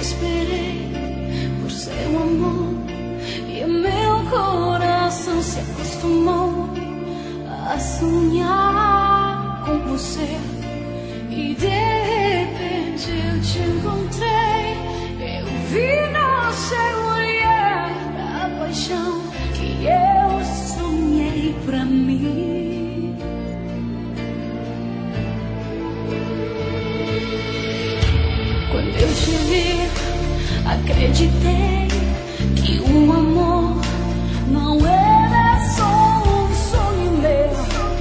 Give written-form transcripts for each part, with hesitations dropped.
esperei por seu amor e meu coração se acostumou a sonhar com você. E de repente eu te encontrei, eu vi no seu olhar a paixão que eu sonhei pra mim. Quando eu te vi, acreditei que o amor não era só um sonho meu.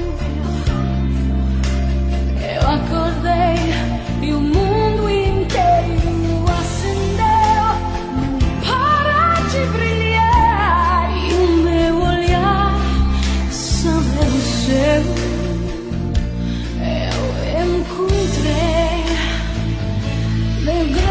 Eu acordei e o mundo inteiro acendeu, não para de brilhar, e o meu olhar só é o seu. Eu encontrei.